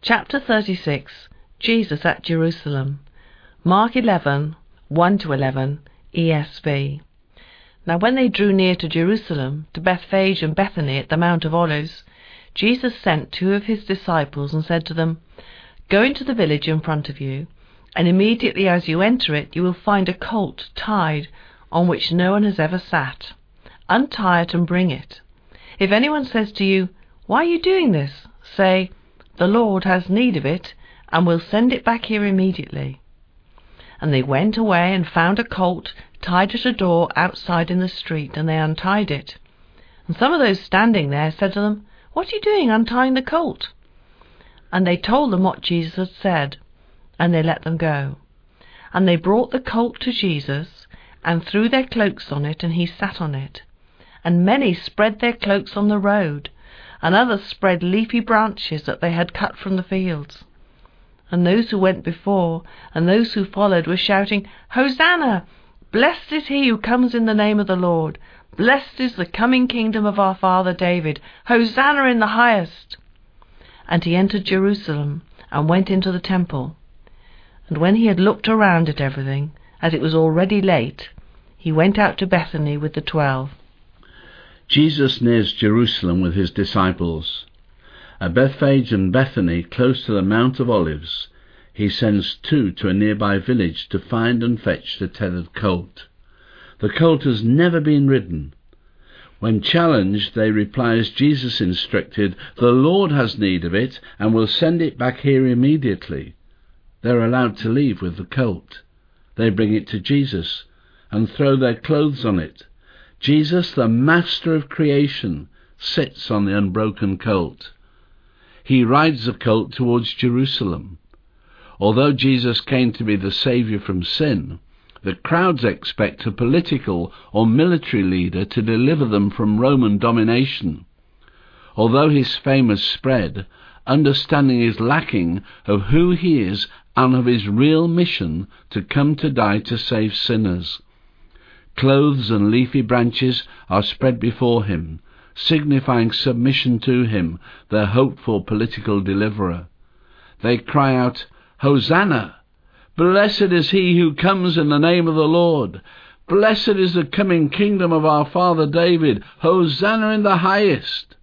Chapter 36. Jesus at Jerusalem. Mark 11, 1-11, ESV. Now when they drew near to Jerusalem, to Bethphage and Bethany at the Mount of Olives, Jesus sent 2 of his disciples and said to them, "Go into the village in front of you, and immediately as you enter it you will find a colt tied on which no one has ever sat. Untie it and bring it. If anyone says to you, 'Why are you doing this?' say, 'The Lord has need of it, and will send it back here immediately.'" And they went away and found a colt tied at a door outside in the street, and they untied it. And some of those standing there said to them, "What are you doing untying the colt?" And they told them what Jesus had said, and they let them go. And they brought the colt to Jesus, and threw their cloaks on it, and he sat on it. And many spread their cloaks on the road, and others spread leafy branches that they had cut from the fields. And those who went before and those who followed were shouting, "Hosanna! Blessed is he who comes in the name of the Lord. Blessed is the coming kingdom of our father David. Hosanna in the highest!" And he entered Jerusalem and went into the temple. And when he had looked around at everything, as it was already late, he went out to Bethany with the 12. Jesus nears Jerusalem with his disciples. At Bethphage and Bethany, close to the Mount of Olives, he sends 2 to a nearby village to find and fetch the tethered colt. The colt has never been ridden. When challenged, they reply as Jesus instructed, "The Lord has need of it, and will send it back here immediately." They're allowed to leave with the colt. They bring it to Jesus and throw their clothes on it. Jesus, the master of creation, sits on the unbroken colt. He rides the colt towards Jerusalem. Although Jesus came to be the saviour from sin, the crowds expect a political or military leader to deliver them from Roman domination. Although his fame has spread, understanding is lacking of who he is and of his real mission to come to die to save sinners. Clothes and leafy branches are spread before him, signifying submission to him, their hoped-for political deliverer. They cry out, "Hosanna! Blessed is he who comes in the name of the Lord. Blessed is the coming kingdom of our father David. Hosanna in the highest!"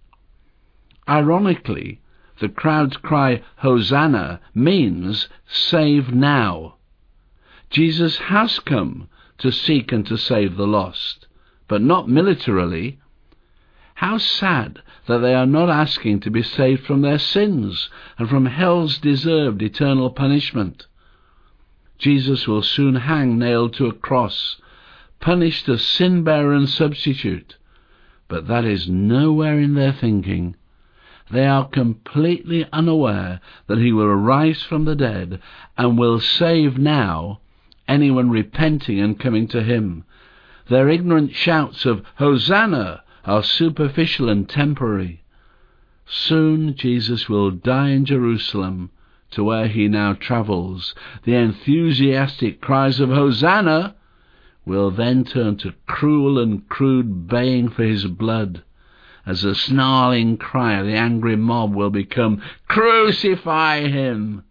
Ironically, the crowd's cry, "Hosanna," means save now. Jesus has come to seek and to save the lost, but not militarily. How sad that they are not asking to be saved from their sins and from hell's deserved eternal punishment. Jesus will soon hang nailed to a cross, punished as sin-bearer and substitute, but that is nowhere in their thinking. They are completely unaware that he will arise from the dead and will save now anyone repenting and coming to him. Their ignorant shouts of "Hosanna" are superficial and temporary. Soon Jesus will die in Jerusalem, to where he now travels. The enthusiastic cries of "Hosanna" will then turn to cruel and crude baying for his blood, as the snarling cry of the angry mob will become, "Crucify him!"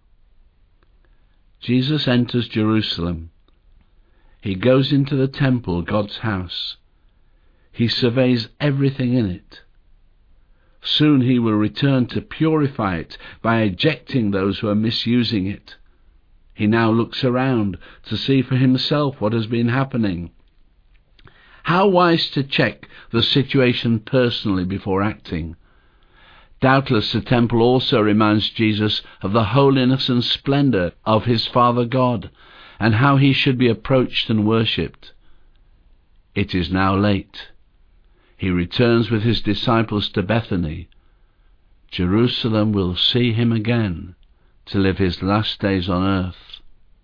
Jesus enters Jerusalem. He goes into the temple, God's house. He surveys everything in it. Soon he will return to purify it by ejecting those who are misusing it. He now looks around to see for himself what has been happening. How wise to check the situation personally before acting. Doubtless the temple also reminds Jesus of the holiness and splendour of his Father God, and how he should be approached and worshipped. It is now late. He returns with his disciples to Bethany. Jerusalem will see him again to live his last days on earth.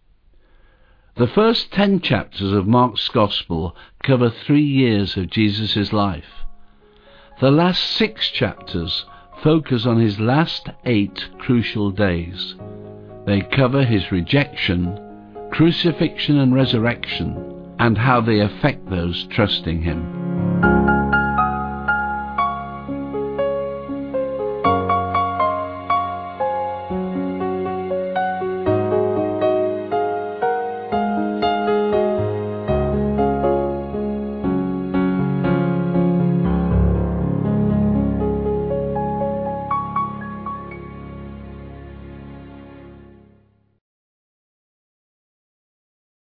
The first 10 chapters of Mark's Gospel cover 3 years of Jesus' life. The last 6 chapters focus on his last 8 crucial days. They cover his rejection, crucifixion and resurrection, and how they affect those trusting him.